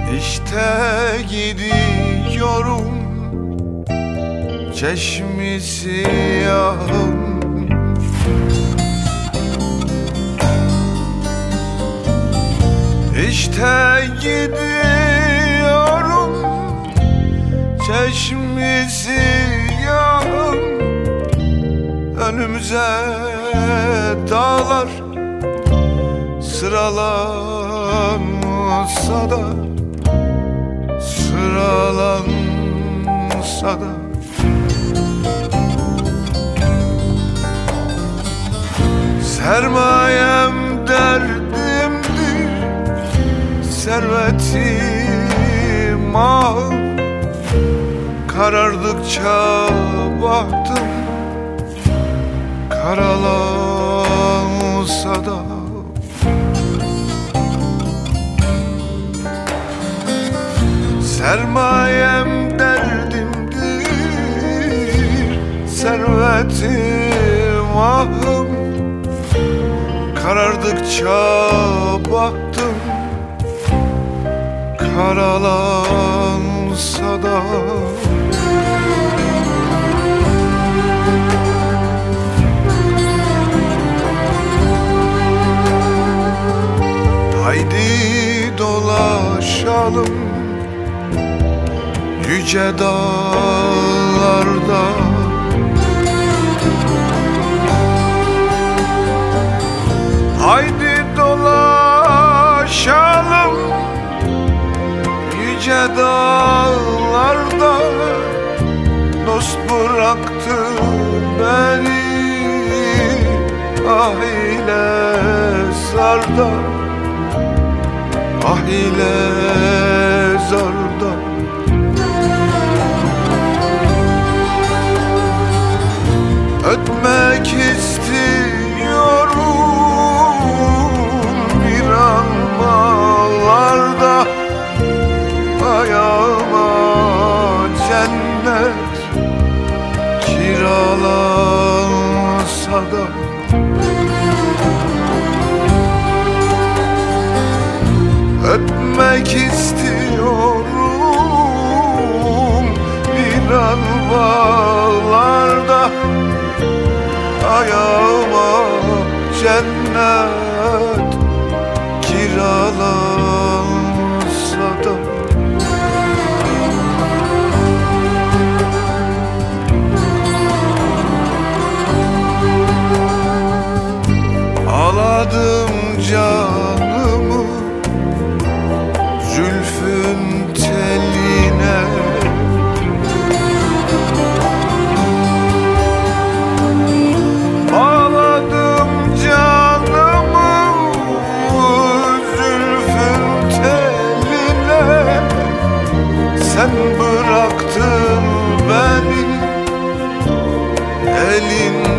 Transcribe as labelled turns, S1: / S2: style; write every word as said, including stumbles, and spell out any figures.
S1: İşte gidiyorum çeşmi siyahım, İşte gidiyorum çeşmi siyahım. Önümüze dağlar sıralansa da, sıralansa da sermayem derdimdir, servetim ahım. Karardıkça baktım karalansa da, sermayem derdimdir, servetim ahım. Karardıkça baktım karalansa da. Haydi dolaşalım yüce dağlarda, haydi dolaşalım yüce dağlarda. Dost bıraktı beni ah ile zarda, ah ile zarda. Ötmek istiyorum bir almalarda, ayağıma cennet kiralansa da. Öpmek istiyorum bir almalarda, ayağıma cennet kiralansa da. Ağladım canımı zülfün teline, ağladım canımı zülfün teline. Sen bıraktın beni elin